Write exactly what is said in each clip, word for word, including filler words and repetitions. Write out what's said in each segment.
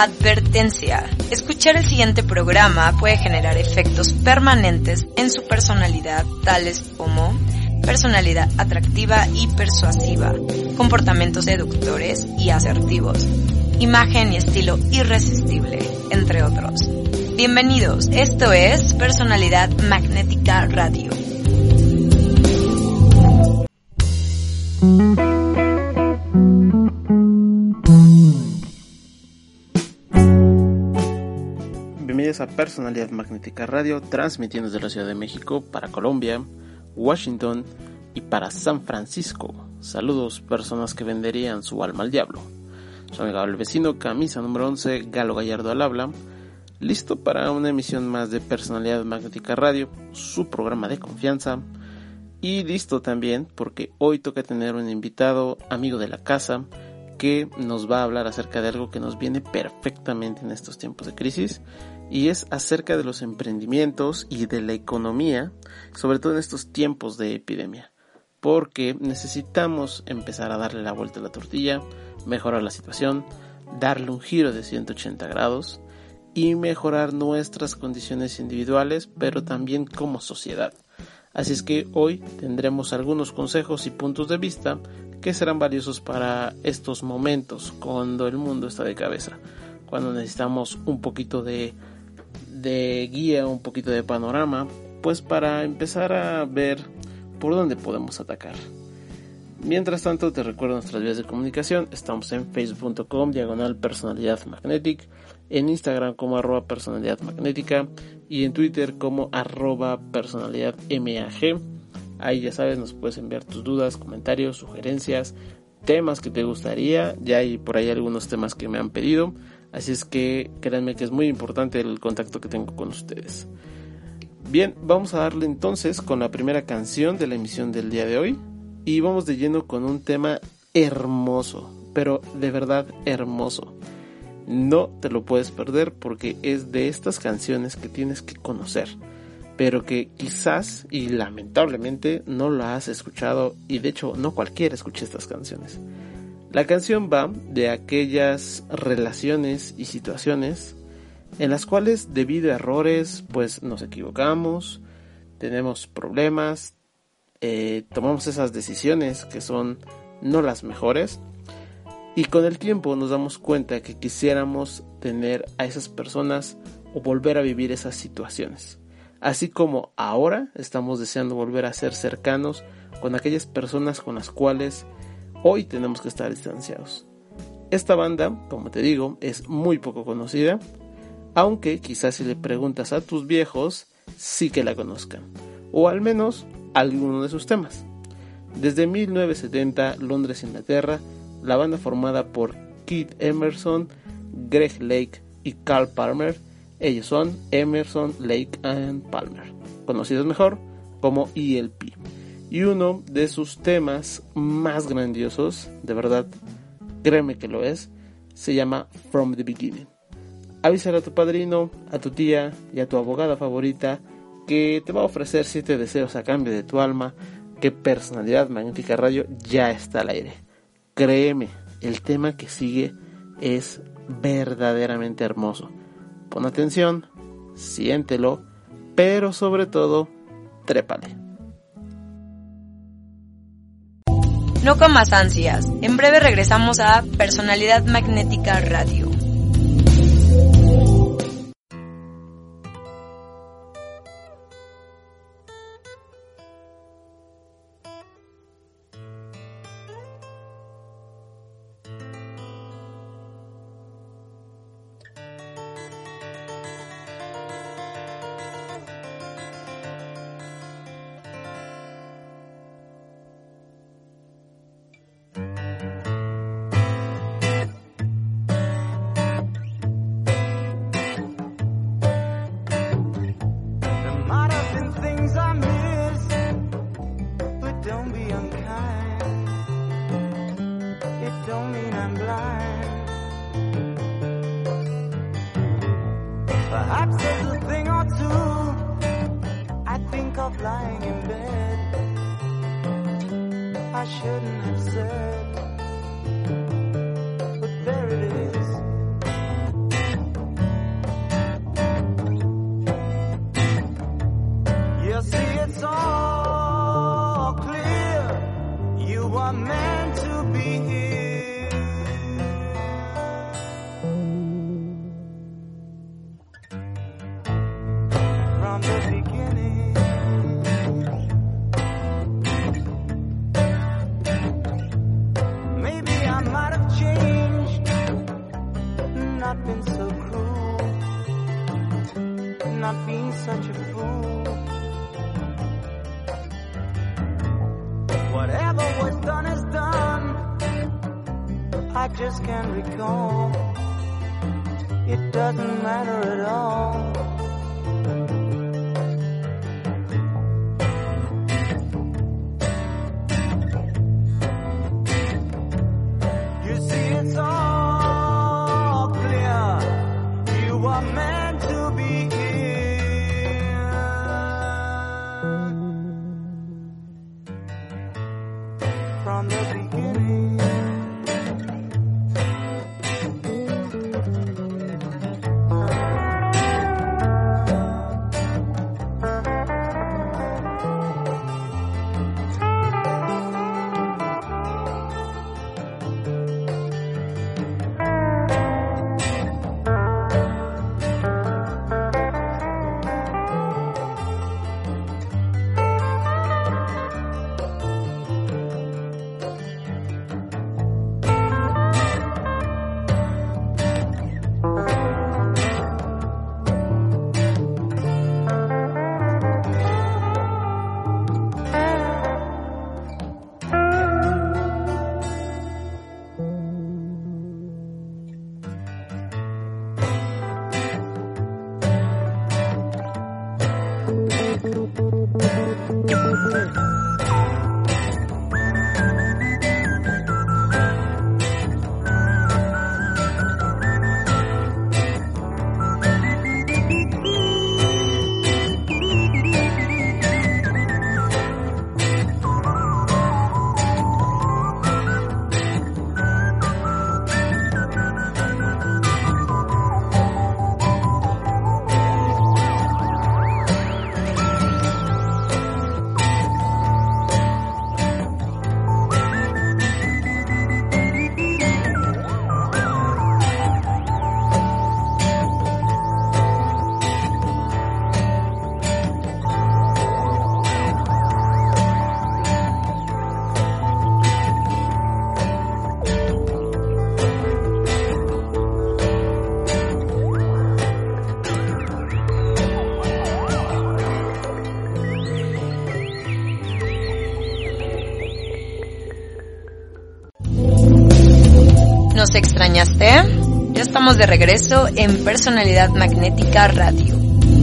Advertencia. Escuchar el siguiente programa puede generar efectos permanentes en su personalidad, tales como personalidad atractiva y persuasiva, comportamientos seductores y asertivos, imagen y estilo irresistible, entre otros. Bienvenidos, esto es Personalidad Magnética Radio. Bienvenidos a Personalidad Magnética Radio, transmitiendo desde la Ciudad de México para Colombia, Washington y para San Francisco. Saludos, personas que venderían su alma al diablo. Soy amigo el vecino, camisa número once, Galo Gallardo al habla. Listo para una emisión más de Personalidad Magnética Radio, su programa de confianza. Y listo también porque hoy toca tener un invitado, amigo de la casa, que nos va a hablar acerca de algo que nos viene perfectamente en estos tiempos de crisis, y es acerca de los emprendimientos y de la economía, sobre todo en estos tiempos de epidemia, porque necesitamos empezar a darle la vuelta a la tortilla, mejorar la situación, darle un giro de ciento ochenta grados y mejorar nuestras condiciones individuales, pero también como sociedad. Así es que hoy tendremos algunos consejos y puntos de vista que serán valiosos para estos momentos, cuando el mundo está de cabeza, cuando necesitamos un poquito de, de guía, un poquito de panorama, pues para empezar a ver por dónde podemos atacar. Mientras tanto, te recuerdo nuestras vías de comunicación. Estamos en facebook punto com diagonal personalidad magnética, en Instagram como arroba personalidad magnética y en Twitter como arroba personalidad mag. Ahí ya sabes, nos puedes enviar tus dudas, comentarios, sugerencias, temas que te gustaría. Ya hay por ahí algunos temas que me han pedido, así es que créanme que es muy importante el contacto que tengo con ustedes. Bien, vamos a darle entonces con la primera canción de la emisión del día de hoy. Y vamos de lleno con un tema hermoso, pero de verdad hermoso. No te lo puedes perder porque es de estas canciones que tienes que conocer, pero que quizás y lamentablemente no la has escuchado, y de hecho no cualquiera escucha estas canciones. La canción va de aquellas relaciones y situaciones en las cuales debido a errores pues nos equivocamos, tenemos problemas, Eh, tomamos esas decisiones que son no las mejores, y con el tiempo nos damos cuenta que quisiéramos tener a esas personas o volver a vivir esas situaciones, así como ahora estamos deseando volver a ser cercanos con aquellas personas con las cuales hoy tenemos que estar distanciados. Esta banda, como te digo, es muy poco conocida, aunque quizás si le preguntas a tus viejos sí que la conozcan, o al menos alguno de sus temas. Desde mil novecientos setenta, Londres, Inglaterra, la banda formada por Keith Emerson, Greg Lake y Carl Palmer, ellos son Emerson, Lake and Palmer, conocidos mejor como E L P, y uno de sus temas más grandiosos, de verdad, créeme que lo es, se llama From the Beginning. Avísale a tu padrino, a tu tía y a tu abogada favorita que te va a ofrecer siete deseos a cambio de tu alma, que Personalidad Magnética Radio ya está al aire. Créeme, el tema que sigue es verdaderamente hermoso. Pon atención, siéntelo, pero sobre todo, trépale. No con más ansias, en breve regresamos a Personalidad Magnética Radio. Perhaps there's a thing or two I think of lying in bed I shouldn't have said, but there it is. such a fool. Whatever was done is done. I just can't recall. It doesn't matter at all. You see, it's all clear. You are meant to be here from the beginning. ¿Nos extrañaste? Ya estamos de regreso en Personalidad Magnética Radio.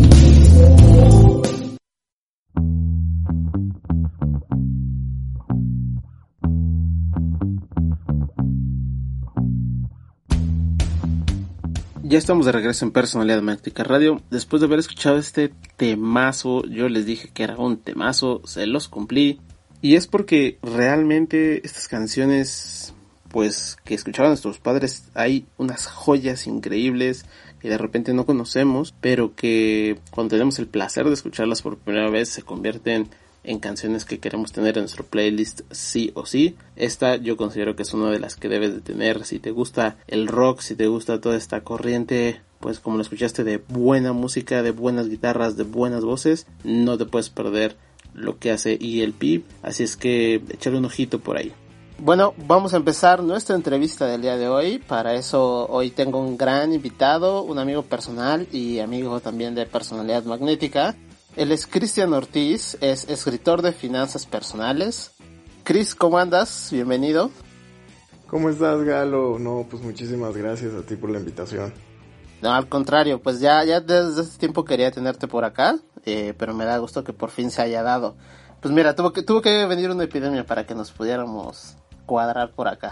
Ya estamos de regreso en Personalidad Magnética Radio. Después de haber escuchado este temazo, yo les dije que era un temazo, se los cumplí. Y es porque realmente estas canciones, pues, que escuchaban nuestros padres, hay unas joyas increíbles que de repente no conocemos, pero que cuando tenemos el placer de escucharlas por primera vez se convierten en canciones que queremos tener en nuestro playlist sí o sí. Esta yo considero que es una de las que debes de tener si te gusta el rock, si te gusta toda esta corriente, pues como lo escuchaste, de buena música, de buenas guitarras, de buenas voces. No te puedes perder lo que hace E L P, así es que échale un ojito por ahí. Bueno, vamos a empezar nuestra entrevista del día de hoy. Para eso hoy tengo un gran invitado, un amigo personal y amigo también de Personalidad Magnética. Él es Cristian Ortiz, es escritor de finanzas personales. Chris, ¿cómo andas? Bienvenido. ¿Cómo estás, Galo? No, pues muchísimas gracias a ti por la invitación. No, al contrario, pues ya, ya desde hace tiempo quería tenerte por acá, eh, pero me da gusto que por fin se haya dado. Pues mira, tuvo que, tuvo que venir una epidemia para que nos pudiéramos cuadrar por acá.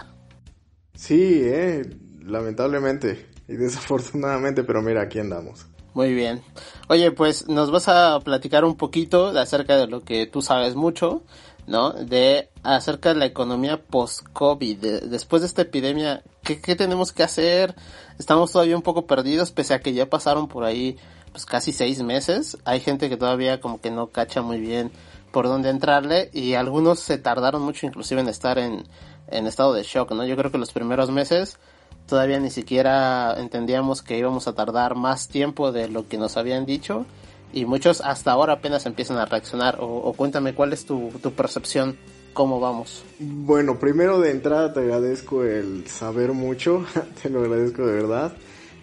Sí, eh, lamentablemente y desafortunadamente, pero mira, aquí andamos. Muy bien. Oye, pues nos vas a platicar un poquito de acerca de lo que tú sabes mucho, ¿no? De acerca de la economía post-COVID. De, después de esta epidemia, ¿qué, ¿qué tenemos que hacer? Estamos todavía un poco perdidos, pese a que ya pasaron por ahí pues casi seis meses. Hay gente que todavía como que no cacha muy bien por dónde entrarle, y algunos se tardaron mucho inclusive en estar en, en estado de shock, ¿no? Yo creo que los primeros meses todavía ni siquiera entendíamos que íbamos a tardar más tiempo de lo que nos habían dicho, y muchos hasta ahora apenas empiezan a reaccionar. O, o cuéntame, ¿cuál es tu, tu percepción? ¿Cómo vamos? Bueno, primero de entrada te agradezco el saber mucho, te lo agradezco de verdad.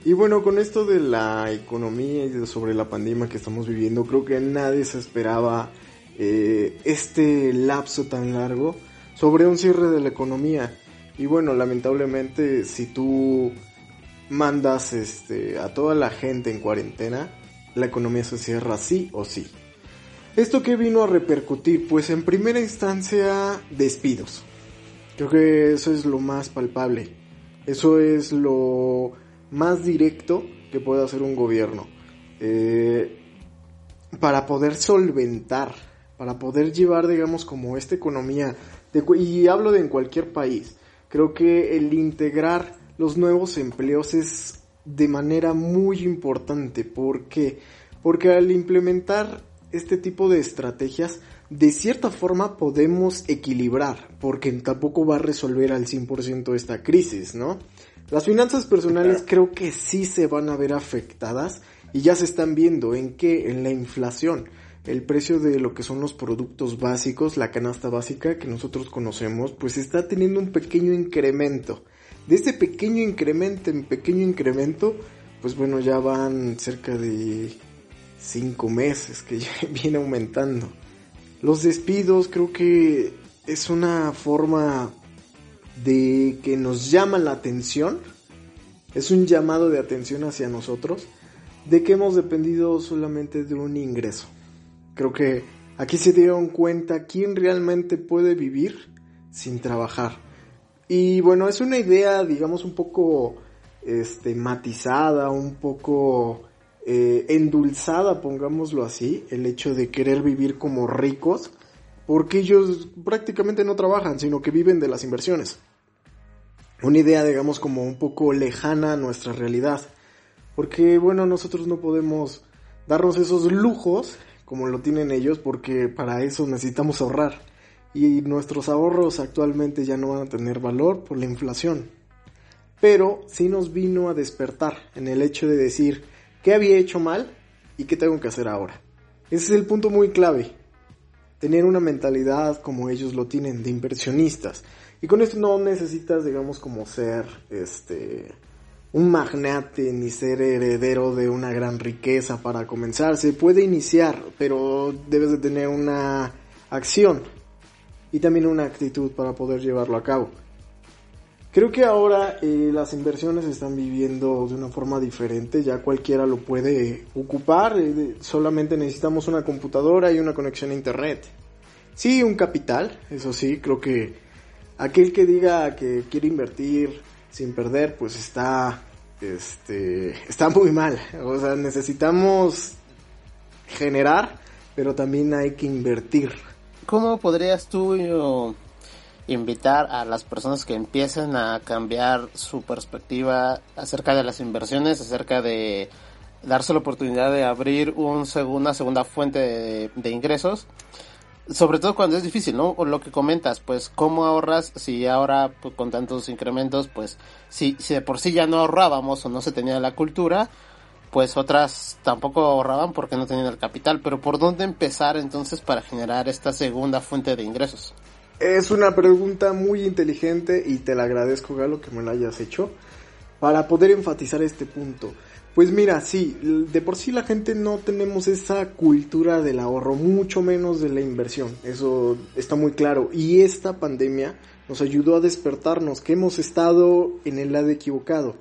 Y bueno, con esto de la economía y de sobre la pandemia que estamos viviendo, creo que nadie se esperaba eh, este lapso tan largo sobre un cierre de la economía. Y bueno, lamentablemente, si tú mandas este, a toda la gente en cuarentena, la economía se cierra sí o sí. ¿Esto qué vino a repercutir? Pues en primera instancia, despidos. Creo que eso es lo más palpable. Eso es lo más directo que puede hacer un gobierno. Eh, para poder solventar, para poder llevar, digamos, como esta economía, de, y hablo de en cualquier país, creo que el integrar los nuevos empleos es de manera muy importante. ¿Por qué? Porque al implementar este tipo de estrategias, de cierta forma podemos equilibrar, porque tampoco va a resolver al cien por ciento esta crisis, ¿no? Las finanzas personales creo que sí se van a ver afectadas y ya se están viendo en qué, en la inflación. El precio de lo que son los productos básicos, la canasta básica que nosotros conocemos, pues está teniendo un pequeño incremento. De este pequeño incremento en pequeño incremento, pues bueno, ya van cerca de cinco meses que ya viene aumentando. Los despidos creo que es una forma de que nos llama la atención, es un llamado de atención hacia nosotros, de que hemos dependido solamente de un ingreso. Creo que aquí se dieron cuenta quién realmente puede vivir sin trabajar. Y bueno, es una idea, digamos, un poco este, matizada, un poco eh, endulzada, pongámoslo así, el hecho de querer vivir como ricos, porque ellos prácticamente no trabajan, sino que viven de las inversiones. Una idea, digamos, como un poco lejana a nuestra realidad, porque bueno, nosotros no podemos darnos esos lujos como lo tienen ellos, porque para eso necesitamos ahorrar. Y nuestros ahorros actualmente ya no van a tener valor por la inflación. Pero sí nos vino a despertar en el hecho de decir qué había hecho mal y qué tengo que hacer ahora. Ese es el punto muy clave. Tener una mentalidad como ellos lo tienen, de inversionistas. Y con esto no necesitas, digamos, como ser este un magnate ni ser heredero de una gran riqueza para comenzar. Se puede iniciar, pero debes de tener una acción y también una actitud para poder llevarlo a cabo. Creo que ahora eh, las inversiones se están viviendo de una forma diferente, ya cualquiera lo puede ocupar, eh, solamente necesitamos una computadora y una conexión a internet. Sí, un capital, eso sí, creo que aquel que diga que quiere invertir sin perder, pues está, este, está muy mal. O sea, necesitamos generar, pero también hay que invertir. ¿Cómo podrías tú yo, invitar a las personas que empiecen a cambiar su perspectiva acerca de las inversiones, acerca de darse la oportunidad de abrir un seg- una segunda fuente de, de ingresos? Sobre todo cuando es difícil, ¿no? O lo que comentas, pues, ¿cómo ahorras si ahora, pues, con tantos incrementos, pues, si, si de por sí ya no ahorrábamos o no se tenía la cultura, pues otras tampoco ahorraban porque no tenían el capital? Pero ¿por dónde empezar entonces para generar esta segunda fuente de ingresos? Es una pregunta muy inteligente y te la agradezco, Galo, que me la hayas hecho para poder enfatizar este punto. Pues mira, sí, de por sí la gente no tenemos esa cultura del ahorro, mucho menos de la inversión, eso está muy claro. Y esta pandemia nos ayudó a despertarnos que hemos estado en el lado equivocado.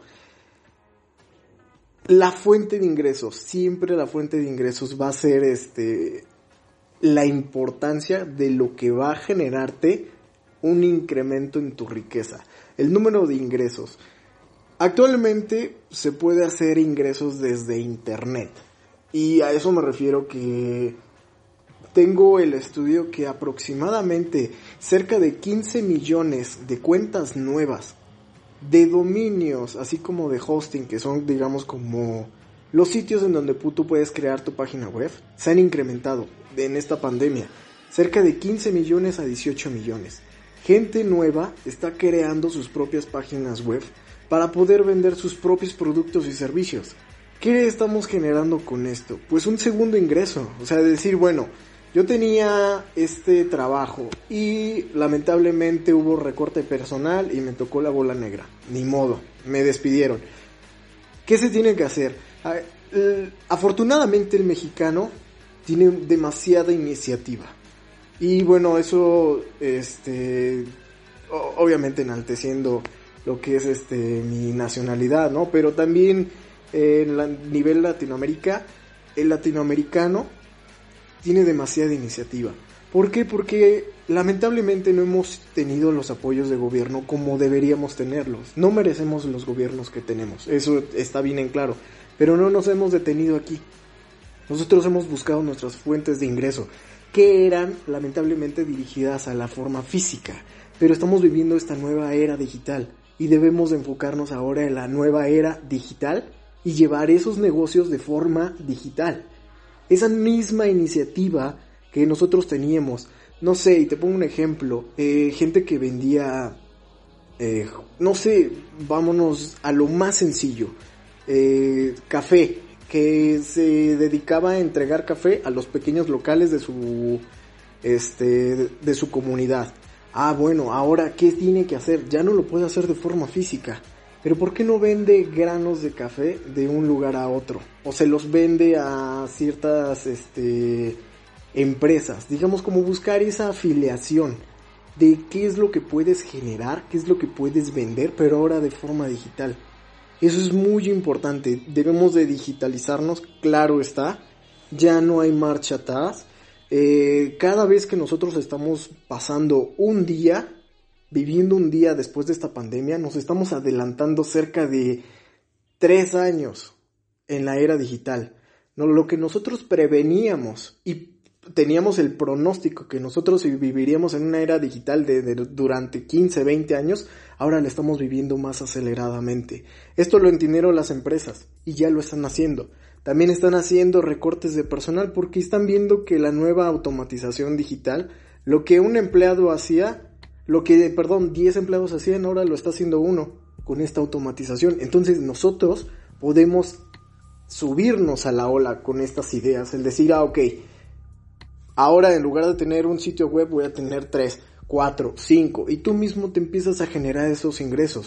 La fuente de ingresos, siempre la fuente de ingresos va a ser este la importancia de lo que va a generarte un incremento en tu riqueza, el número de ingresos. Actualmente se puede hacer ingresos desde internet y a eso me refiero que tengo el estudio que aproximadamente cerca de quince millones de cuentas nuevas de dominios, así como de hosting, que son, digamos, como los sitios en donde tú puedes crear tu página web, se han incrementado en esta pandemia, cerca de quince millones a dieciocho millones. Gente nueva está creando sus propias páginas web para poder vender sus propios productos y servicios. ¿Qué estamos generando con esto? Pues un segundo ingreso, o sea, decir, bueno, yo tenía este trabajo y lamentablemente hubo recorte personal y me tocó la bola negra. Ni modo, me despidieron. ¿Qué se tiene que hacer? Afortunadamente el mexicano tiene demasiada iniciativa. Y bueno, eso, este, obviamente enalteciendo lo que es este mi nacionalidad, ¿no? Pero también eh, en la, nivel Latinoamérica, el latinoamericano tiene demasiada iniciativa. ¿Por qué? Porque lamentablemente no hemos tenido los apoyos de gobierno como deberíamos tenerlos. No merecemos los gobiernos que tenemos, eso está bien en claro. Pero no nos hemos detenido aquí. Nosotros hemos buscado nuestras fuentes de ingreso, que eran lamentablemente dirigidas a la forma física. Pero estamos viviendo esta nueva era digital y debemos enfocarnos ahora en la nueva era digital y llevar esos negocios de forma digital. Esa misma iniciativa que nosotros teníamos, no sé, y te pongo un ejemplo, eh, gente que vendía, eh, no sé, vámonos a lo más sencillo, eh, café, que se dedicaba a entregar café a los pequeños locales de su, este, de su comunidad. Ah, bueno, ahora, ¿qué tiene que hacer? Ya no lo puede hacer de forma física. Pero ¿por qué no vende granos de café de un lugar a otro? O se los vende a ciertas este, empresas. Digamos, como buscar esa afiliación de qué es lo que puedes generar, qué es lo que puedes vender, pero ahora de forma digital. Eso es muy importante. Debemos de digitalizarnos, claro está. Ya no hay marcha atrás. Eh, cada vez que nosotros estamos pasando un día, viviendo un día después de esta pandemia, nos estamos adelantando cerca de tres años en la era digital. No, lo que nosotros preveníamos y teníamos el pronóstico que nosotros viviríamos en una era digital de, de durante quince, veinte años, ahora la estamos viviendo más aceleradamente. Esto lo entendieron las empresas y ya lo están haciendo. También están haciendo recortes de personal porque están viendo que la nueva automatización digital, lo que un empleado hacía, lo que, perdón, diez empleados hacían, ahora lo está haciendo uno con esta automatización. Entonces nosotros podemos subirnos a la ola con estas ideas, el decir, ah, ok, ahora en lugar de tener un sitio web voy a tener tres, cuatro, cinco, y tú mismo te empiezas a generar esos ingresos.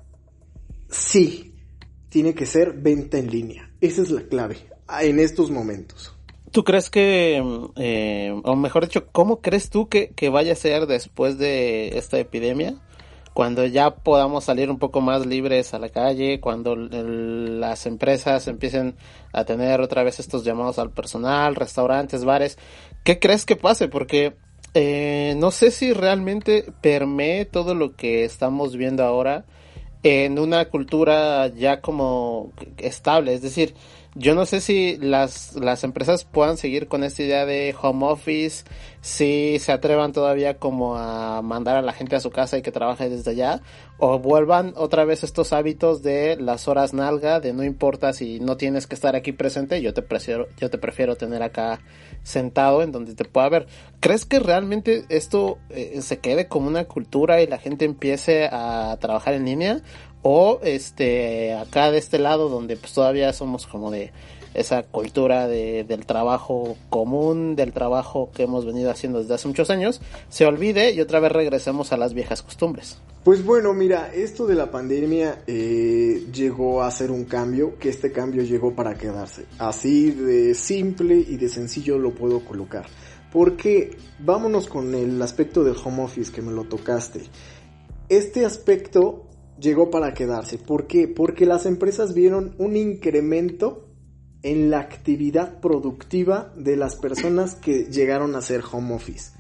Sí, tiene que ser venta en línea. Esa es la clave en estos momentos. ¿Tú crees que, eh, o mejor dicho, cómo crees tú que, que vaya a ser después de esta epidemia? Cuando ya podamos salir un poco más libres a la calle, cuando el, las empresas empiecen a tener otra vez estos llamados al personal, restaurantes, bares, ¿qué crees que pase? Porque eh, no sé si realmente permee todo lo que estamos viendo ahora en una cultura ya como estable, es decir, yo no sé si las las empresas puedan seguir con esta idea de home office, si se atrevan todavía como a mandar a la gente a su casa y que trabaje desde allá, o vuelvan otra vez estos hábitos de las horas nalga, de no importa si no tienes que estar aquí presente, yo te prefiero, yo te prefiero tener acá sentado en donde te pueda ver. ¿Crees que realmente esto eh, se quede como una cultura y la gente empiece a trabajar en línea? O este acá de este lado donde pues todavía somos como de esa cultura de, del trabajo común, del trabajo que hemos venido haciendo desde hace muchos años, se olvide y otra vez regresemos a las viejas costumbres. Pues bueno, mira, esto de la pandemia eh, llegó a ser un cambio, que este cambio llegó para quedarse. Así de simple y de sencillo lo puedo colocar. Porque vámonos con el aspecto del home office que me lo tocaste. Este aspecto llegó para quedarse. ¿Por qué? Porque las empresas vieron un incremento en la actividad productiva de las personas que llegaron a hacer home office.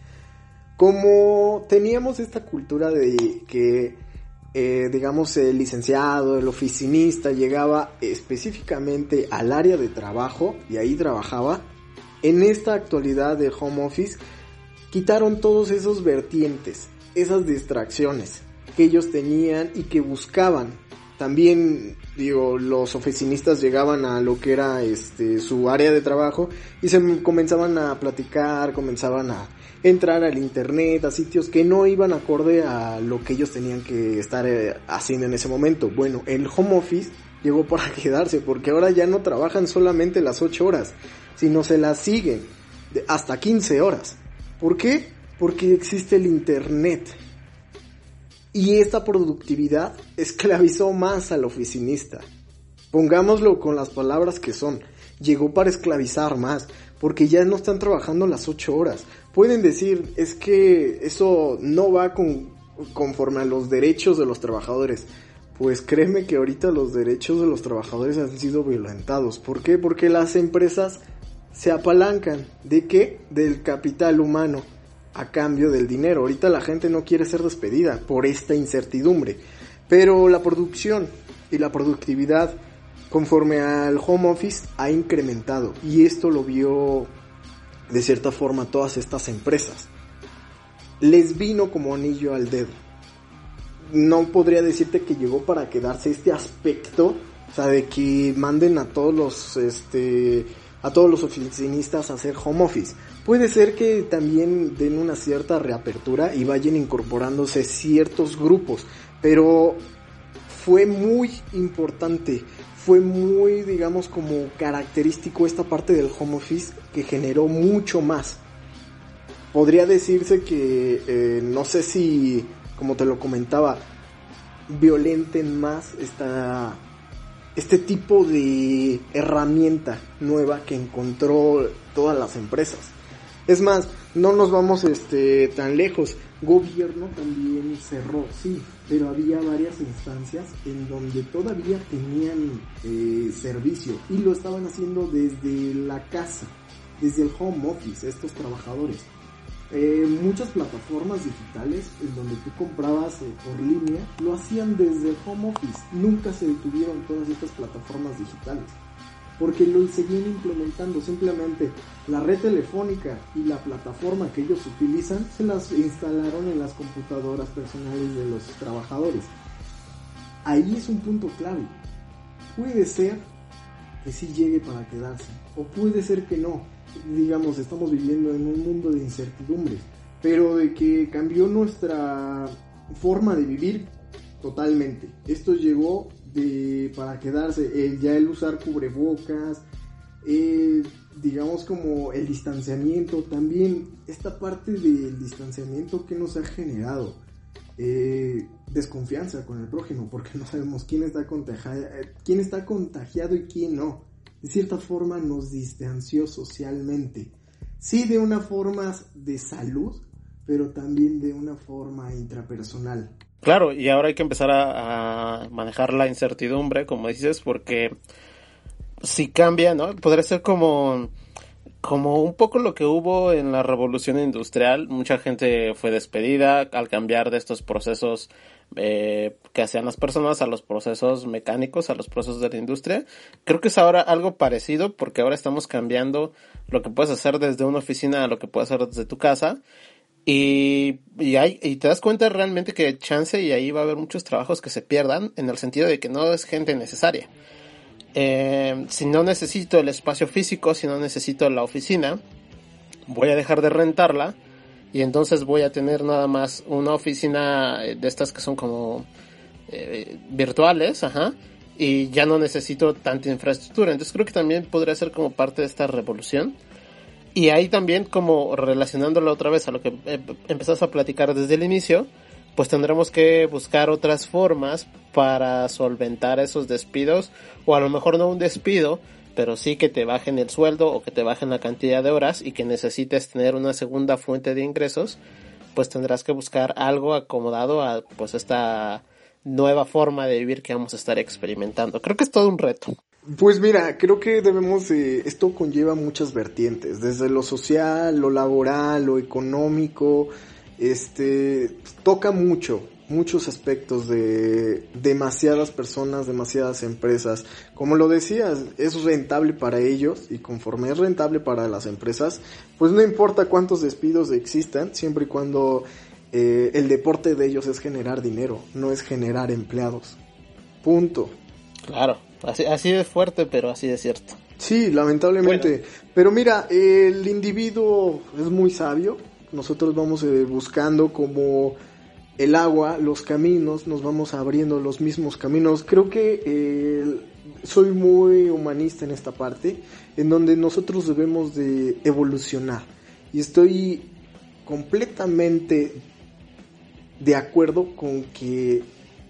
Como teníamos esta cultura de que, eh, digamos, el licenciado, el oficinista llegaba específicamente al área de trabajo y ahí trabajaba, en esta actualidad de home office quitaron todos esos vertientes, esas distracciones que ellos tenían y que buscaban. También, digo, los oficinistas llegaban a lo que era este su área de trabajo y se comenzaban a platicar, comenzaban a entrar al internet, a sitios que no iban acorde a lo que ellos tenían que estar eh, haciendo en ese momento. Bueno, el home office llegó para quedarse porque ahora ya no trabajan solamente las ocho horas, sino se las siguen de hasta quince horas. ¿Por qué? Porque existe el internet. Y esta productividad esclavizó más al oficinista. Pongámoslo con las palabras que son. Llegó para esclavizar más, porque ya no están trabajando las ocho horas. Pueden decir, es que eso no va con, conforme a los derechos de los trabajadores. Pues créeme que ahorita los derechos de los trabajadores han sido violentados. ¿Por qué? Porque las empresas se apalancan. ¿De qué? Del capital humano a cambio del dinero. Ahorita la gente no quiere ser despedida por esta incertidumbre. Pero la producción y la productividad conforme al home office ha incrementado. Y esto lo vio de cierta forma todas estas empresas. Les vino como anillo al dedo. No podría decirte que llegó para quedarse este aspecto, o sea, de que manden a todos los, este, a todos los oficinistas a hacer home office. Puede ser que también den una cierta reapertura y vayan incorporándose ciertos grupos, pero fue muy importante, fue muy, digamos, como característico esta parte del home office que generó mucho más. Podría decirse que, eh, no sé si, como te lo comentaba, violenten más esta, este tipo de herramienta nueva que encontró todas las empresas. Es más, no nos vamos este tan lejos. Gobierno también cerró, sí, pero había varias instancias en donde todavía tenían eh, servicio y lo estaban haciendo desde la casa, desde el home office, estos trabajadores. Eh, muchas plataformas digitales en donde tú comprabas eh, por línea lo hacían desde el home office. Nunca se detuvieron todas estas plataformas digitales porque lo seguían implementando. Simplemente la red telefónica y la plataforma que ellos utilizan se las instalaron en las computadoras personales de los trabajadores. Ahí es un punto clave. Puede ser que sí llegue para quedarse o puede ser que no. Digamos, estamos viviendo en un mundo de incertidumbres, pero de que cambió nuestra forma de vivir totalmente. Esto llegó de para quedarse, el, ya el usar cubrebocas, eh, digamos como el distanciamiento, también esta parte del distanciamiento que nos ha generado, eh, desconfianza con el prójimo, porque no sabemos quién está contagiado, quién está contagiado y quién no. De cierta forma nos distanció socialmente. Sí, de una forma de salud, pero también de una forma intrapersonal. Claro, y ahora hay que empezar a, a manejar la incertidumbre, como dices, porque si cambia, ¿no? Podría ser como, como un poco lo que hubo en la revolución industrial. Mucha gente fue despedida al cambiar de estos procesos Eh, que hacían las personas a los procesos mecánicos, a los procesos de la industria. Creo que es ahora algo parecido, porque ahora estamos cambiando lo que puedes hacer desde una oficina a lo que puedes hacer desde tu casa, y, y, hay, y te das cuenta realmente que chance y ahí va a haber muchos trabajos que se pierdan, en el sentido de que no es gente necesaria. Eh, si no necesito el espacio físico, si no necesito la oficina, voy a dejar de rentarla. Y entonces voy a tener nada más una oficina de estas que son como eh, virtuales, ajá, y ya no necesito tanta infraestructura. Entonces creo que también podría ser como parte de esta revolución. Y ahí también, como relacionándolo otra vez a lo que eh, empezás a platicar desde el inicio, pues tendremos que buscar otras formas para solventar esos despidos, o a lo mejor no un despido, pero sí que te bajen el sueldo o que te bajen la cantidad de horas y que necesites tener una segunda fuente de ingresos, pues tendrás que buscar algo acomodado a pues esta nueva forma de vivir que vamos a estar experimentando. Creo que es todo un reto. Pues mira, creo que debemos, eh, esto conlleva muchas vertientes, desde lo social, lo laboral, lo económico, este, toca mucho. muchos aspectos de demasiadas personas, demasiadas empresas. Como lo decías, es rentable para ellos, y conforme es rentable para las empresas, pues no importa cuántos despidos existan, siempre y cuando eh, el deporte de ellos es generar dinero, no es generar empleados. Punto. Claro, así, así de fuerte, pero así de cierto. Sí, lamentablemente. Bueno. Pero mira, el individuo es muy sabio. Nosotros vamos eh, buscando como el agua, los caminos, nos vamos abriendo los mismos caminos. Creo que eh, soy muy humanista en esta parte, en donde nosotros debemos de evolucionar. Y estoy completamente de acuerdo con que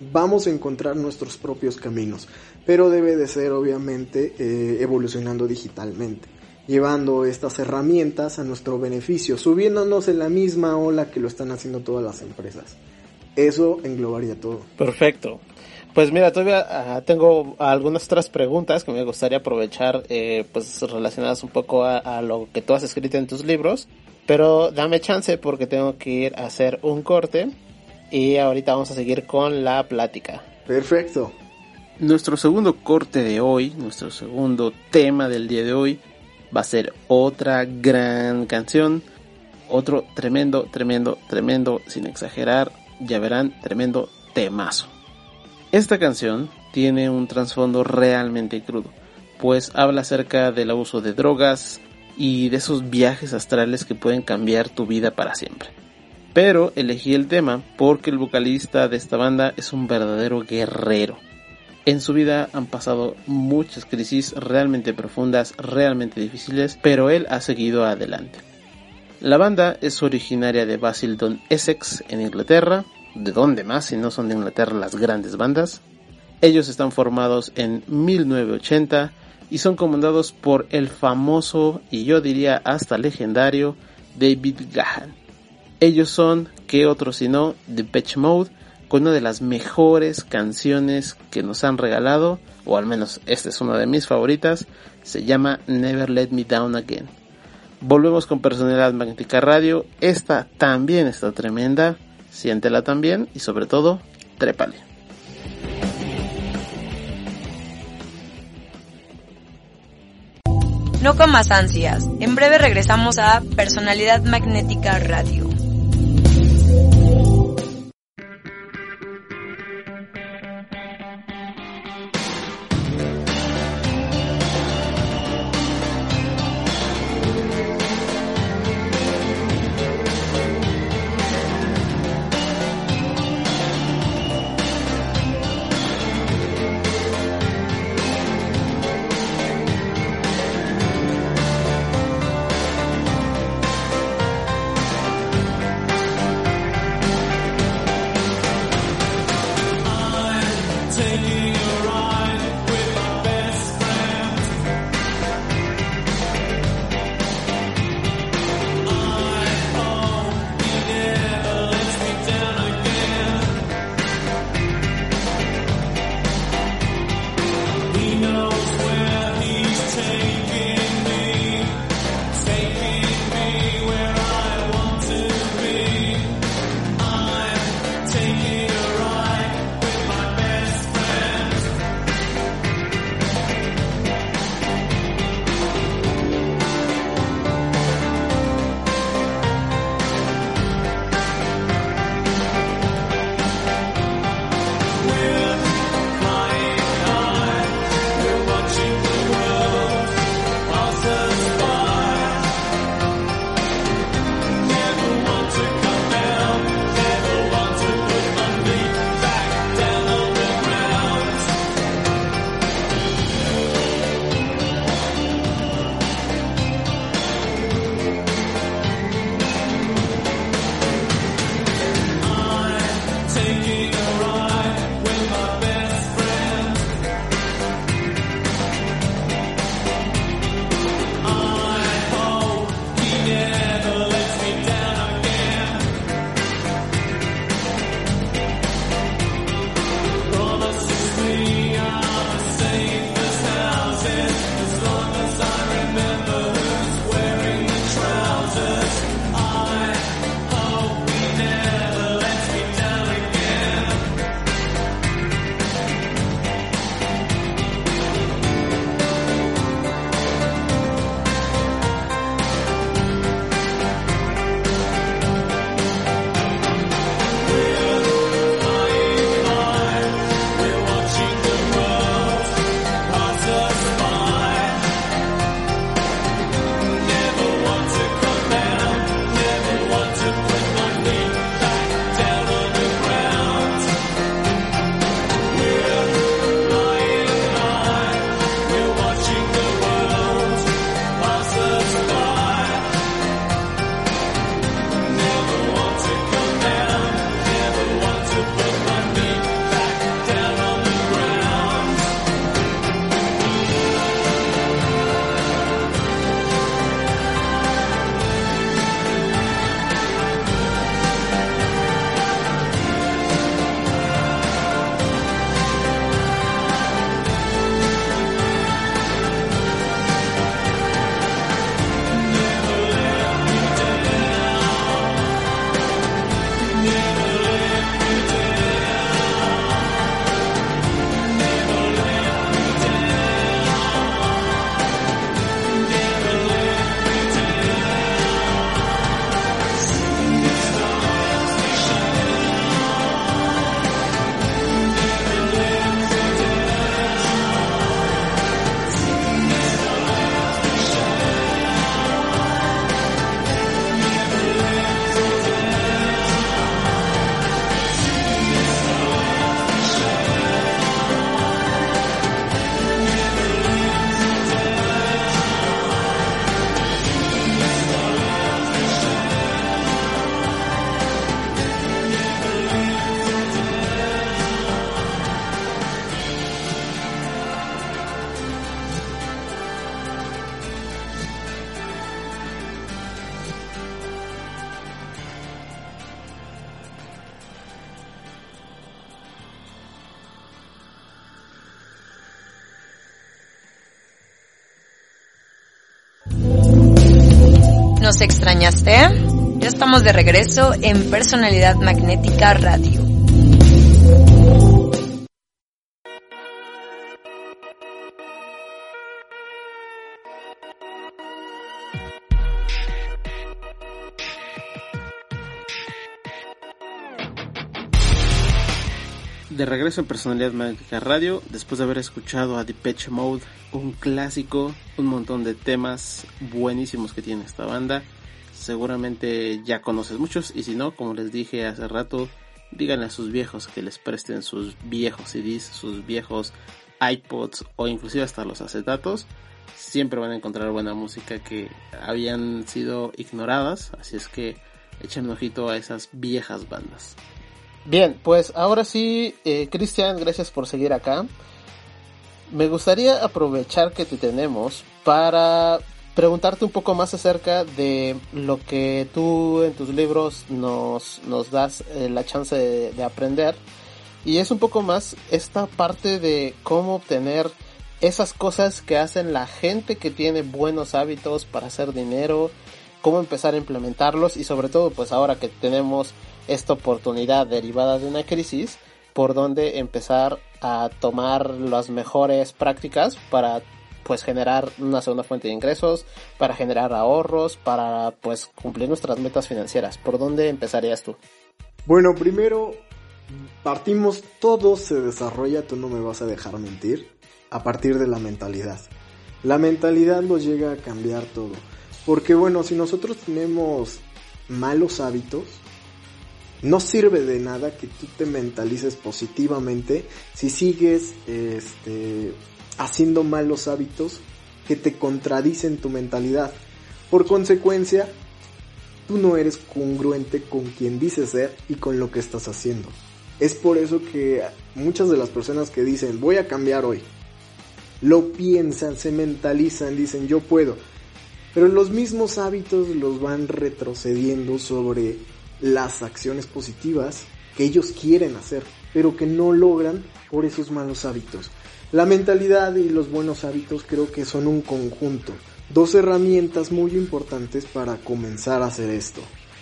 vamos a encontrar nuestros propios caminos, pero debe de ser obviamente eh, evolucionando digitalmente, llevando estas herramientas a nuestro beneficio, subiéndonos en la misma ola que lo están haciendo todas las empresas. Eso englobaría todo. Perfecto. Pues mira, todavía uh, tengo algunas otras preguntas que me gustaría aprovechar, eh, pues relacionadas un poco a, a lo que tú has escrito en tus libros, pero dame chance porque tengo que ir a hacer un corte y ahorita vamos a seguir con la plática. Perfecto. Nuestro segundo corte de hoy, nuestro segundo tema del día de hoy, va a ser otra gran canción, otro tremendo, tremendo, tremendo, sin exagerar, ya verán, tremendo temazo. Esta canción tiene un trasfondo realmente crudo, pues habla acerca del abuso de drogas y de esos viajes astrales que pueden cambiar tu vida para siempre. Pero elegí el tema porque el vocalista de esta banda es un verdadero guerrero. En su vida han pasado muchas crisis realmente profundas, realmente difíciles, pero él ha seguido adelante. La banda es originaria de Basildon, Essex, en Inglaterra. ¿De dónde más si no son de Inglaterra las grandes bandas? Ellos están formados en mil novecientos ochenta y son comandados por el famoso y yo diría hasta legendario David Gahan. Ellos son, ¿qué otros sino? Depeche Mode, con una de las mejores canciones que nos han regalado, o al menos esta es una de mis favoritas, se llama Never Let Me Down Again. Volvemos con Personalidad Magnética Radio, esta también está tremenda. Siéntela también y sobre todo, trépale. No comas ansias. En breve regresamos a Personalidad Magnética Radio. ¿Nos extrañaste? Ya estamos de regreso en Personalidad Magnética Radio. De regreso en Personalidad Magnética Radio, después de haber escuchado a Depeche Mode, un clásico, un montón de temas buenísimos que tiene esta banda. Seguramente ya conoces muchos, y si no, como les dije hace rato, díganle a sus viejos que les presten sus viejos C Ds, sus viejos iPods o inclusive hasta los acetatos. Siempre van a encontrar buena música que habían sido ignoradas, así es que echen un ojito a esas viejas bandas. Bien, pues ahora sí, eh, Cristian, gracias por seguir acá. Me gustaría aprovechar que te tenemos para preguntarte un poco más acerca de lo que tú en tus libros nos, nos das eh, la chance de, de aprender. Y es un poco más esta parte de cómo obtener esas cosas que hacen la gente que tiene buenos hábitos para hacer dinero, cómo empezar a implementarlos y sobre todo pues ahora que tenemos esta oportunidad derivada de una crisis, por donde empezar a tomar las mejores prácticas para pues generar una segunda fuente de ingresos, para generar ahorros, para pues cumplir nuestras metas financieras. ¿Por dónde empezarías tú? Bueno, primero partimos, todo se desarrolla, tú no me vas a dejar mentir, a partir de la mentalidad. La mentalidad nos llega a cambiar todo. Porque bueno, si nosotros tenemos malos hábitos, no sirve de nada que tú te mentalices positivamente si sigues este, haciendo malos hábitos que te contradicen tu mentalidad. Por consecuencia, tú no eres congruente con quien dices ser y con lo que estás haciendo. Es por eso que muchas de las personas que dicen voy a cambiar hoy, lo piensan, se mentalizan, dicen yo puedo. Pero los mismos hábitos los van retrocediendo sobre las acciones positivas que ellos quieren hacer, pero que no logran por esos malos hábitos. La mentalidad y los buenos hábitos creo que son un conjunto, dos herramientas muy importantes para comenzar a hacer esto.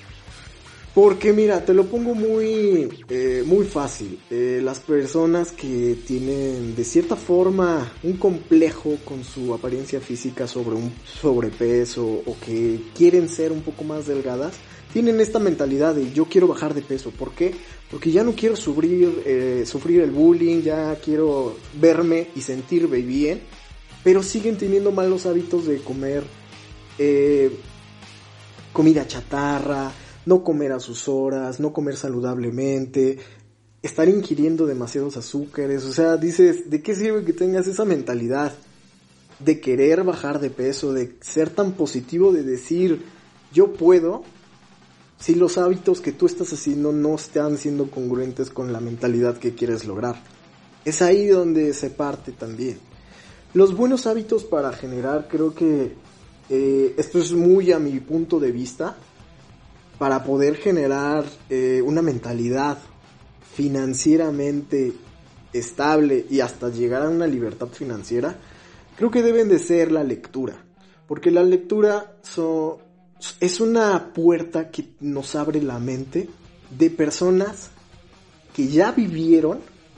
Porque mira, te lo pongo muy, eh, muy fácil. Eh, las personas que tienen de cierta forma un complejo con su apariencia física sobre un sobrepeso o que quieren ser un poco más delgadas, tienen esta mentalidad de yo quiero bajar de peso. ¿Por qué? Porque ya no quiero sufrir, eh, sufrir el bullying, ya quiero verme y sentirme bien, pero siguen teniendo malos hábitos de comer eh, comida chatarra, no comer a sus horas, no comer saludablemente, estar ingiriendo demasiados azúcares. O sea, dices, ¿de qué sirve que tengas esa mentalidad de querer bajar de peso, de ser tan positivo, de decir yo puedo, si los hábitos que tú estás haciendo no están siendo congruentes con la mentalidad que quieres lograr? Es ahí donde se parte también. Los buenos hábitos para generar, creo que eh, esto es muy a mi punto de vista, para poder generar eh, una mentalidad financieramente estable y hasta llegar a una libertad financiera, creo que deben de ser la lectura. Porque la lectura so, es una puerta que nos abre la mente de personas que ya vivieron,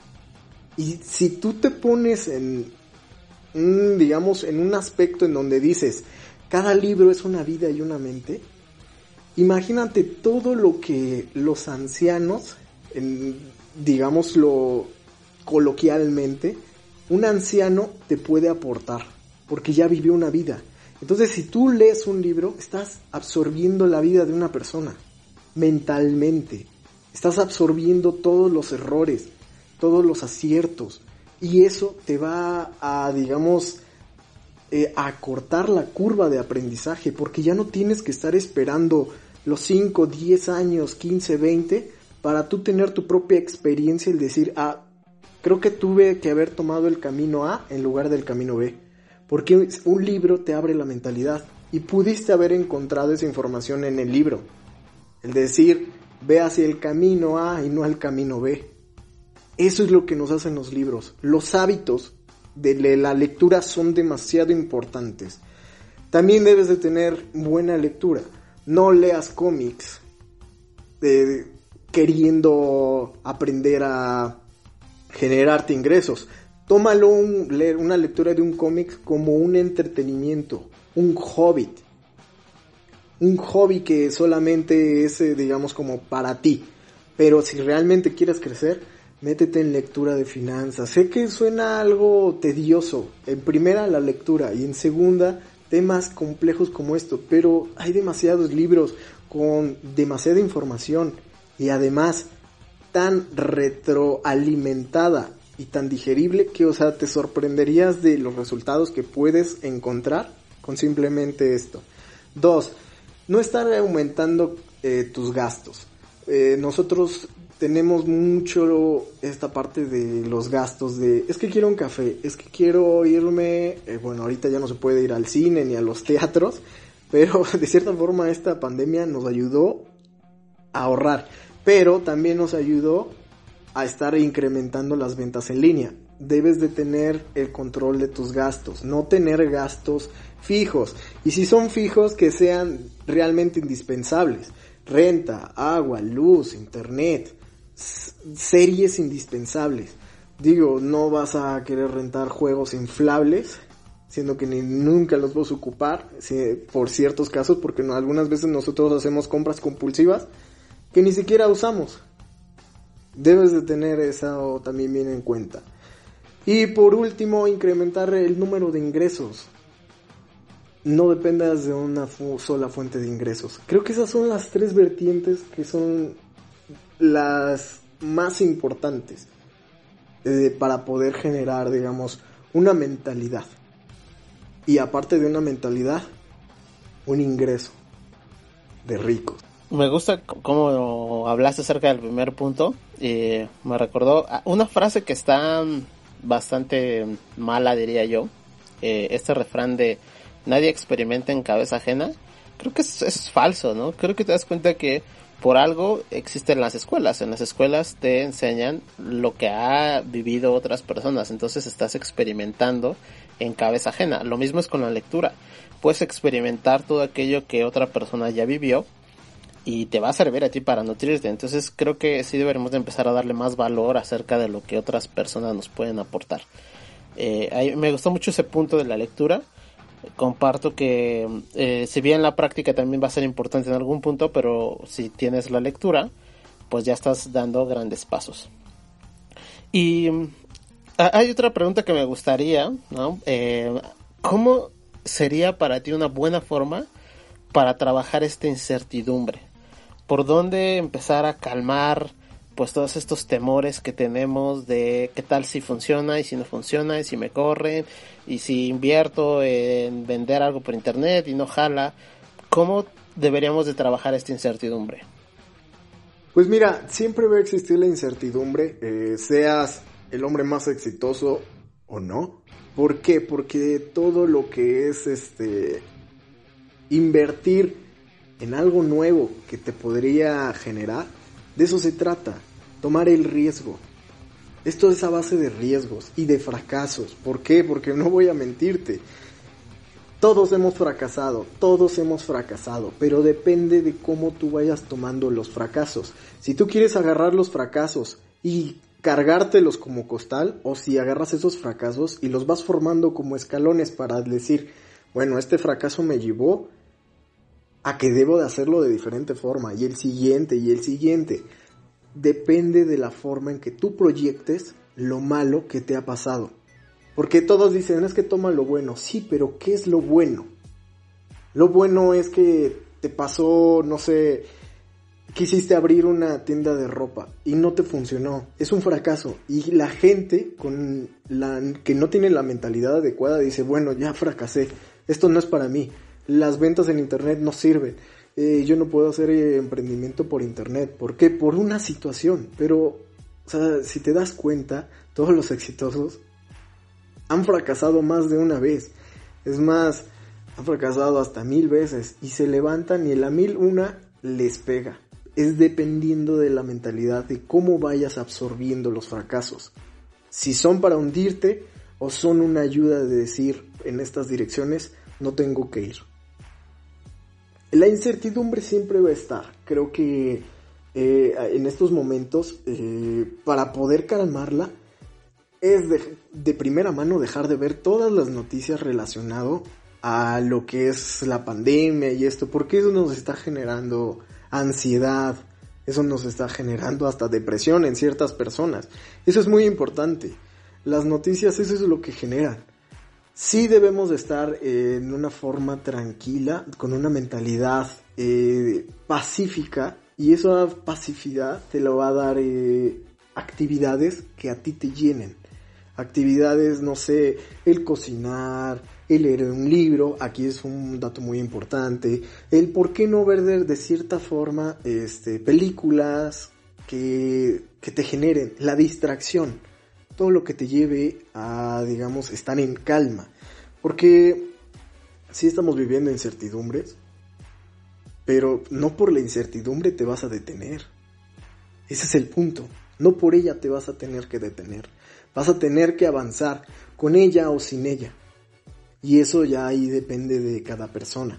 y si tú te pones en un, digamos, en un aspecto en donde dices, cada libro es una vida y una mente, imagínate todo lo que los ancianos, en, digámoslo coloquialmente, un anciano te puede aportar, porque ya vivió una vida. Entonces, si tú lees un libro, estás absorbiendo la vida de una persona, mentalmente. Estás absorbiendo todos los errores, todos los aciertos, y eso te va a, digamos, eh, a acortar la curva de aprendizaje, porque ya no tienes que estar esperando los cinco, diez años, quince, veinte, para tú tener tu propia experiencia y decir, ah, creo que tuve que haber tomado el camino A en lugar del camino B. Porque un libro te abre la mentalidad y pudiste haber encontrado esa información en el libro. El decir, ve hacia el camino A y no al camino B. Eso es lo que nos hacen los libros. Los hábitos de la lectura son demasiado importantes. También debes de tener buena lectura. No leas cómics eh, queriendo aprender a generarte ingresos. Tómalo un, leer una lectura de un cómic como un entretenimiento, un hobby. Un hobby que solamente es, eh, digamos, como para ti. Pero si realmente quieres crecer, métete en lectura de finanzas. Sé que suena algo tedioso. En primera, la lectura. Y en segunda, temas complejos como esto. Pero hay demasiados libros con demasiada información. Y además, tan retroalimentada y tan digerible que, o sea, te sorprenderías de los resultados que puedes encontrar con simplemente esto. Dos, no estar aumentando eh, tus gastos. Eh, nosotros tenemos mucho esta parte de los gastos de, es que quiero un café, es que quiero irme, eh, bueno, ahorita ya no se puede ir al cine ni a los teatros, pero de cierta forma esta pandemia nos ayudó a ahorrar, pero también nos ayudó a estar incrementando las ventas en línea. Debes de tener el control de tus gastos, no tener gastos fijos, y si son fijos, que sean realmente indispensables. Renta, agua, luz, internet, s- series indispensables. Digo, no vas a querer rentar juegos inflables, siendo que ni nunca los vas a ocupar, si, por ciertos casos, porque no, algunas veces nosotros hacemos compras compulsivas que ni siquiera usamos. Debes de tener eso también bien en cuenta. Y por último, incrementar el número de ingresos. No dependas de una fu- sola fuente de ingresos. Creo que esas son las tres vertientes que son las más importantes eh, para poder generar, digamos, una mentalidad. Y aparte de una mentalidad, un ingreso de ricos. Me gusta c- cómo hablaste acerca del primer punto. Eh, me recordó a una frase que está mm, bastante mala, diría yo. Eh, este refrán de nadie experimenta en cabeza ajena. Creo que es, es falso, ¿no? Creo que te das cuenta que por algo existen las escuelas. En las escuelas te enseñan lo que ha vivido otras personas. Entonces estás experimentando en cabeza ajena. Lo mismo es con la lectura. Puedes experimentar todo aquello que otra persona ya vivió y te va a servir a ti para nutrirte. Entonces creo que sí deberíamos de empezar a darle más valor acerca de lo que otras personas nos pueden aportar. Eh, ahí me gustó mucho ese punto de la lectura. Comparto que eh, si bien la práctica también va a ser importante en algún punto, pero si tienes la lectura, pues ya estás dando grandes pasos. Y mm, hay otra pregunta que me gustaría, ¿no? Eh, ¿Cómo sería para ti una buena forma para trabajar esta incertidumbre? ¿Por dónde empezar a calmar pues todos estos temores que tenemos de qué tal si funciona y si no funciona y si me corren y si invierto en vender algo por internet y no jala? ¿Cómo deberíamos de trabajar esta incertidumbre? Pues mira, siempre va a existir la incertidumbre, eh, seas el hombre más exitoso o no. ¿Por qué? Porque todo lo que es este invertir en algo nuevo que te podría generar, de eso se trata, tomar el riesgo. Esto es a base de riesgos y de fracasos. ¿Por qué? Porque no voy a mentirte. Todos hemos fracasado, todos hemos fracasado, pero depende de cómo tú vayas tomando los fracasos. Si tú quieres agarrar los fracasos y cargártelos como costal, o si agarras esos fracasos y los vas formando como escalones para decir, bueno, este fracaso me llevó a que debo de hacerlo de diferente forma, y el siguiente, y el siguiente. Depende de la forma en que tú proyectes lo malo que te ha pasado. Porque todos dicen, es que toma lo bueno. Sí, pero ¿qué es lo bueno? Lo bueno es que te pasó, no sé, quisiste abrir una tienda de ropa y no te funcionó. Es un fracaso. Y la gente con la que no tiene la mentalidad adecuada dice, bueno, ya fracasé. Esto no es para mí. Las ventas en internet no sirven. Eh, yo no puedo hacer eh, emprendimiento por internet. ¿Por qué? Por una situación. Pero, o sea, si te das cuenta, todos los exitosos han fracasado más de una vez. Es más, han fracasado hasta mil veces. Y se levantan y en la mil una les pega. Es dependiendo de la mentalidad, de cómo vayas absorbiendo los fracasos. Si son para hundirte o son una ayuda de decir, en estas direcciones no tengo que ir. La incertidumbre siempre va a estar. Creo que eh, en estos momentos, eh, para poder calmarla, es de, de primera mano dejar de ver todas las noticias relacionadas a lo que es la pandemia y esto, porque eso nos está generando ansiedad, eso nos está generando hasta depresión en ciertas personas. Eso es muy importante. Las noticias, eso es lo que generan. Sí debemos de estar eh, en una forma tranquila, con una mentalidad eh, pacífica, y esa pacificidad te lo va a dar eh, actividades que a ti te llenen. Actividades, no sé, el cocinar, el leer un libro, aquí es un dato muy importante, el por qué no ver de, de cierta forma este, películas que, que te generen la distracción, todo lo que te lleve a, digamos, estar en calma, porque sí estamos viviendo incertidumbres, pero no por la incertidumbre te vas a detener, ese es el punto, no por ella te vas a tener que detener. Vas a tener que avanzar con ella o sin ella. Y eso ya ahí depende de cada persona.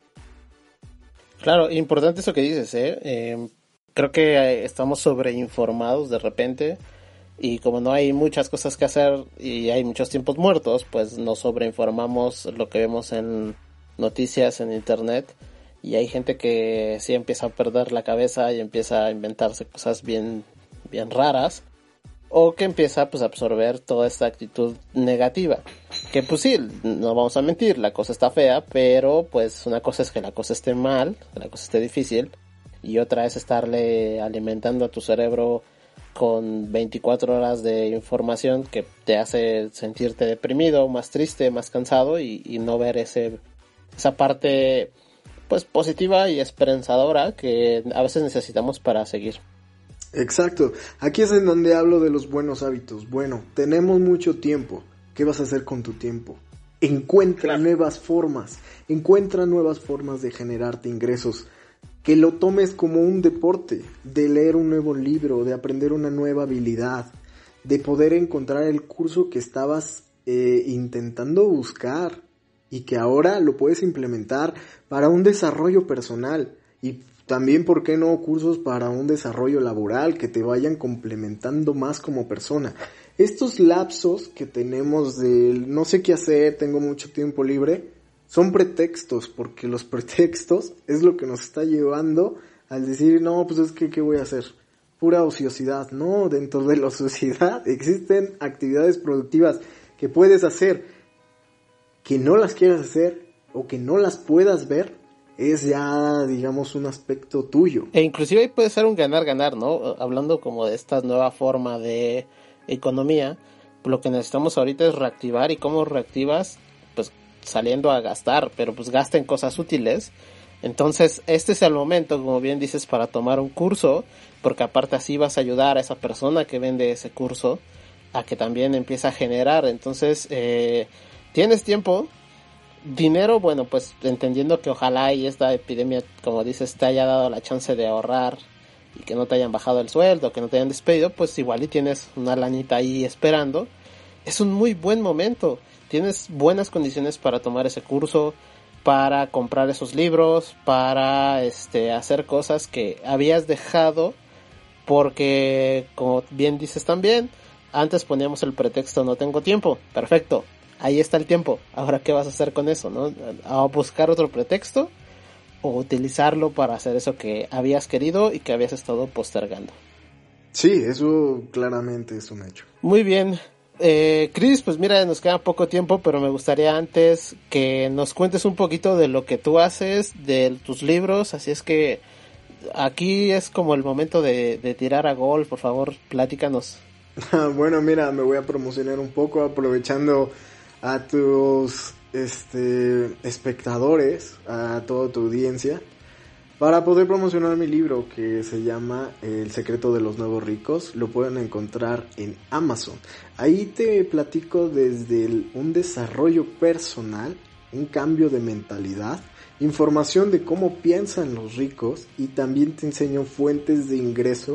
Claro, importante eso que dices, ¿eh? eh creo que estamos sobreinformados de repente. Y como no hay muchas cosas que hacer y hay muchos tiempos muertos, pues nos sobreinformamos lo que vemos en noticias en internet. Y hay gente que sí empieza a perder la cabeza y empieza a inventarse cosas bien, bien raras. O que empieza pues a absorber toda esta actitud negativa. Que pues sí, no vamos a mentir, la cosa está fea, pero pues una cosa es que la cosa esté mal, que la cosa esté difícil, y otra es estarle alimentando a tu cerebro con veinticuatro horas de información que te hace sentirte deprimido, más triste, más cansado, y, y no ver ese esa parte pues positiva y esperanzadora que a veces necesitamos para seguir. Exacto, aquí es en donde hablo de los buenos hábitos. Bueno, tenemos mucho tiempo, ¿qué vas a hacer con tu tiempo? Encuentra claro. nuevas formas, encuentra nuevas formas de generarte ingresos, que lo tomes como un deporte, de leer un nuevo libro, de aprender una nueva habilidad, de poder encontrar el curso que estabas eh, intentando buscar y que ahora lo puedes implementar para un desarrollo personal. Y también, ¿por qué no cursos para un desarrollo laboral que te vayan complementando más como persona? Estos lapsos que tenemos de no sé qué hacer, tengo mucho tiempo libre, son pretextos, porque los pretextos es lo que nos está llevando al decir, no, pues es que, ¿qué voy a hacer? Pura ociosidad. No, dentro de la ociosidad existen actividades productivas que puedes hacer, que no las quieras hacer o que no las puedas ver. Es ya, digamos, un aspecto tuyo. E inclusive ahí puede ser un ganar-ganar, ¿no? Hablando como de esta nueva forma de economía, lo que necesitamos ahorita es reactivar. ¿Y cómo reactivas? Pues saliendo a gastar, pero pues gasta en cosas útiles. Entonces este es el momento, como bien dices, para tomar un curso, porque aparte así vas a ayudar a esa persona que vende ese curso a que también empiece a generar. Entonces eh, tienes tiempo. Dinero, bueno, pues entendiendo que ojalá y esta epidemia, como dices, te haya dado la chance de ahorrar y que no te hayan bajado el sueldo, que no te hayan despedido, pues igual y tienes una lanita ahí esperando. Es un muy buen momento, tienes buenas condiciones para tomar ese curso, para comprar esos libros, para este hacer cosas que habías dejado porque, como bien dices también, antes poníamos el pretexto, no tengo tiempo, perfecto. Ahí está el tiempo. Ahora, ¿qué vas a hacer con eso, no? ¿A buscar otro pretexto o utilizarlo para hacer eso que habías querido y que habías estado postergando? Sí, eso claramente es un hecho. Muy bien. Eh, Chris, pues mira, nos queda poco tiempo, pero me gustaría antes que nos cuentes un poquito de lo que tú haces, de tus libros, así es que aquí es como el momento de, de tirar a gol, por favor, platícanos. Bueno, mira, me voy a promocionar un poco aprovechando a tus este espectadores, a toda tu audiencia, para poder promocionar mi libro que se llama El secreto de los nuevos ricos. Lo pueden encontrar en Amazon. Ahí te platico desde el, un desarrollo personal, un cambio de mentalidad, información de cómo piensan los ricos, y también te enseño fuentes de ingreso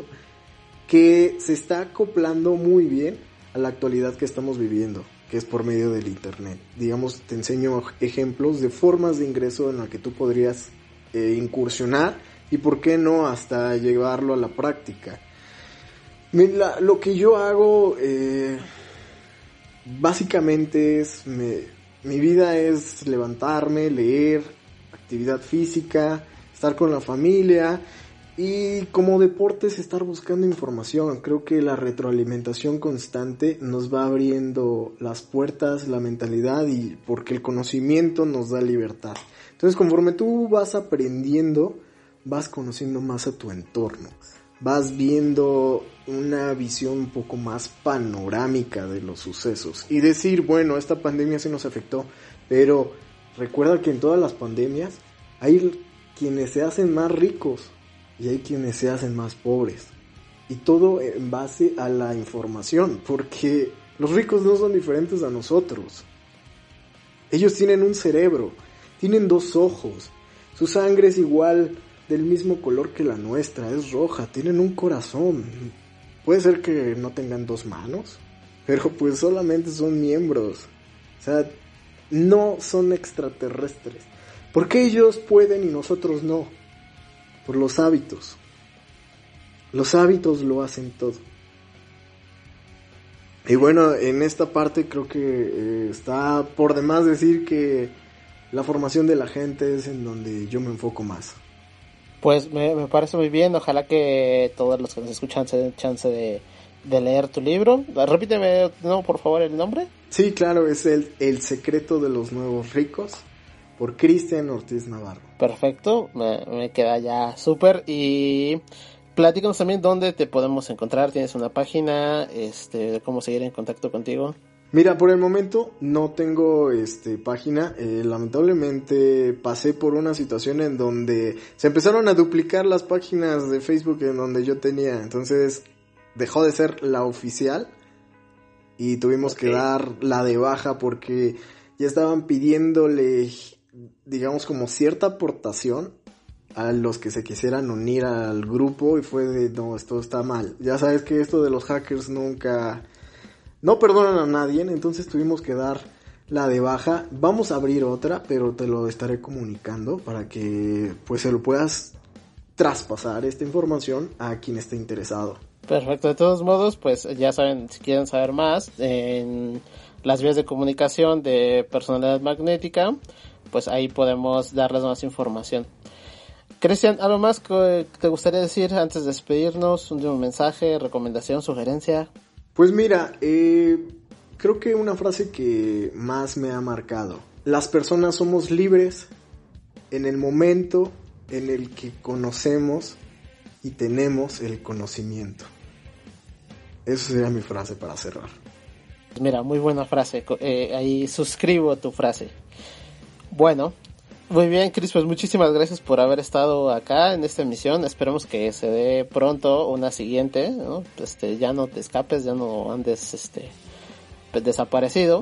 que se está acoplando muy bien a la actualidad que estamos viviendo, que es por medio del internet. Digamos, te enseño ejemplos de formas de ingreso en la que tú podrías eh, incursionar y por qué no hasta llevarlo a la práctica. La, lo que yo hago eh, básicamente es, me, mi vida es levantarme, leer, actividad física, estar con la familia y como deportes estar buscando información. Creo que la retroalimentación constante nos va abriendo las puertas, la mentalidad, y porque el conocimiento nos da libertad. Entonces, conforme tú vas aprendiendo, vas conociendo más a tu entorno, vas viendo una visión un poco más panorámica de los sucesos y decir, bueno, esta pandemia sí nos afectó, pero recuerda que en todas las pandemias hay quienes se hacen más ricos y hay quienes se hacen más pobres, y todo en base a la información, porque los ricos no son diferentes a nosotros. Ellos tienen un cerebro, tienen dos ojos, su sangre es igual, del mismo color que la nuestra, es roja, tienen un corazón. Puede ser que no tengan dos manos, pero pues solamente son miembros. O sea, no son extraterrestres. ¿Por qué ellos pueden y nosotros no? Por los hábitos. Los hábitos lo hacen todo. Y bueno, en esta parte creo que eh, está por demás decir que la formación de la gente es en donde yo me enfoco más. Pues me, me parece muy bien, ojalá que todos los que nos escuchan se den chance de, de leer tu libro. Repíteme, no, por favor, el nombre. Sí, claro, es el, el secreto de los nuevos ricos, por Cristian Ortiz Navarro. Perfecto, me, me queda ya súper. Y platícanos también dónde te podemos encontrar. ¿Tienes una página? Este, ¿cómo seguir en contacto contigo? Mira, por el momento no tengo este página. Eh, lamentablemente pasé por una situación en donde se empezaron a duplicar las páginas de Facebook en donde yo tenía. Entonces dejó de ser la oficial y tuvimos okay. que dar la de baja porque ya estaban pidiéndole, digamos, como cierta aportación a los que se quisieran unir al grupo, y fue de, no, esto está mal. Ya sabes que esto de los hackers nunca... no perdonan a nadie, entonces tuvimos que dar la de baja. Vamos a abrir otra, pero te lo estaré comunicando para que pues se lo puedas traspasar esta información a quien esté interesado. Perfecto, de todos modos, pues ya saben, si quieren saber más, en las vías de comunicación de Personalidad Magnética, pues ahí podemos darles más información. Cristian, ¿algo más que te gustaría decir antes de despedirnos? ¿Un último mensaje, recomendación, sugerencia? Pues mira, eh, creo que una frase que más me ha marcado: las personas somos libres en el momento en el que conocemos y tenemos el conocimiento. Esa sería mi frase para cerrar. Mira, muy buena frase, eh, ahí suscribo tu frase. Bueno, muy bien, Chris, pues muchísimas gracias por haber estado acá en esta emisión. Esperemos que se dé pronto una siguiente, ¿no? Este, ya no te escapes, ya no andes este pues, desaparecido.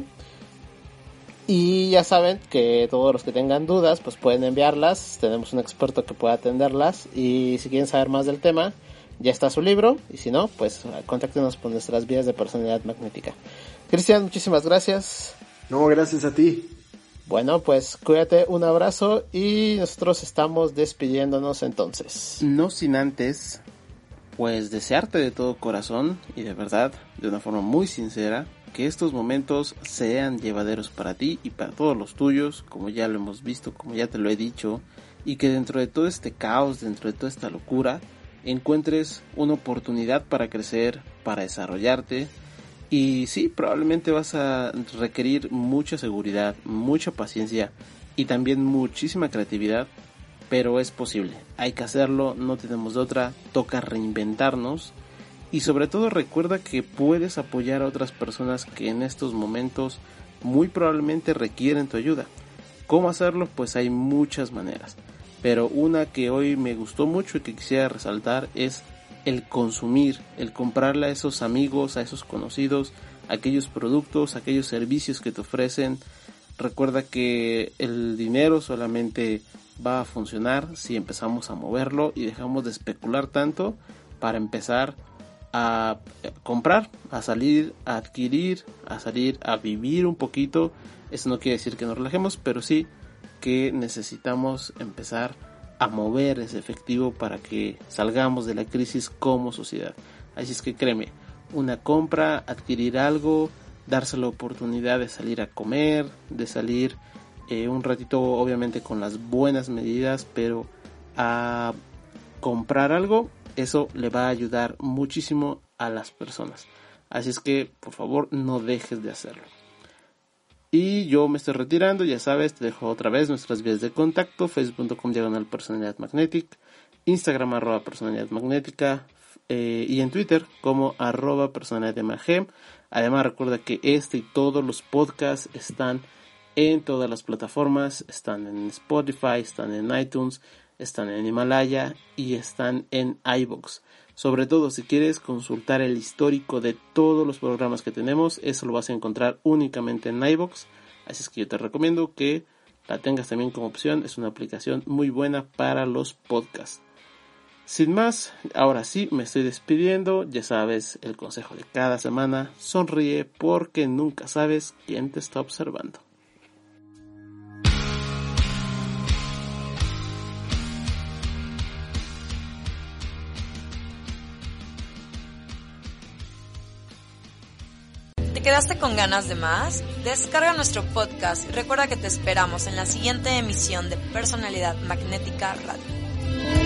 Y ya saben que todos los que tengan dudas, pues pueden enviarlas. Tenemos un experto que pueda atenderlas. Y si quieren saber más del tema, ya está su libro. Y si no, pues contáctenos por nuestras vías de Personalidad Magnética. Cristian, muchísimas gracias. No, gracias a ti. Bueno, pues cuídate, un abrazo y nosotros estamos despidiéndonos entonces. No sin antes, pues desearte de todo corazón y de verdad, de una forma muy sincera, que estos momentos sean llevaderos para ti y para todos los tuyos, como ya lo hemos visto, como ya te lo he dicho, y que dentro de todo este caos, dentro de toda esta locura, encuentres una oportunidad para crecer, para desarrollarte. Y sí, probablemente vas a requerir mucha seguridad, mucha paciencia y también muchísima creatividad, pero es posible. Hay que hacerlo, no tenemos de otra, toca reinventarnos y sobre todo recuerda que puedes apoyar a otras personas que en estos momentos muy probablemente requieren tu ayuda. ¿Cómo hacerlo? Pues hay muchas maneras, pero una que hoy me gustó mucho y que quisiera resaltar es el consumir, el comprarle a esos amigos, a esos conocidos, aquellos productos, aquellos servicios que te ofrecen. Recuerda que el dinero solamente va a funcionar si empezamos a moverlo y dejamos de especular tanto para empezar a comprar, a salir, a adquirir, a salir a vivir un poquito. Eso no quiere decir que nos relajemos, pero sí que necesitamos empezar a mover ese efectivo para que salgamos de la crisis como sociedad. Así es que créeme, una compra, adquirir algo, darse la oportunidad de salir a comer, de salir eh, un ratito obviamente con las buenas medidas, pero a comprar algo, eso le va a ayudar muchísimo a las personas. Así es que por favor no dejes de hacerlo. Y yo me estoy retirando, ya sabes, te dejo otra vez nuestras vías de contacto: facebook punto com diagonal personalidad magnética, Instagram arroba personalidad magnética, eh, y en Twitter como arroba personalidad mag. Además recuerda que este y todos los podcasts están en todas las plataformas, están en Spotify, están en iTunes, están en Himalaya y están en iVoox. Sobre todo si quieres consultar el histórico de todos los programas que tenemos, eso lo vas a encontrar únicamente en iVoox. Así es que yo te recomiendo que la tengas también como opción, es una aplicación muy buena para los podcasts. Sin más, ahora sí me estoy despidiendo. Ya sabes, el consejo de cada semana: sonríe porque nunca sabes quién te está observando. ¿Te quedaste con ganas de más? Descarga nuestro podcast y recuerda que te esperamos en la siguiente emisión de Personalidad Magnética Radio.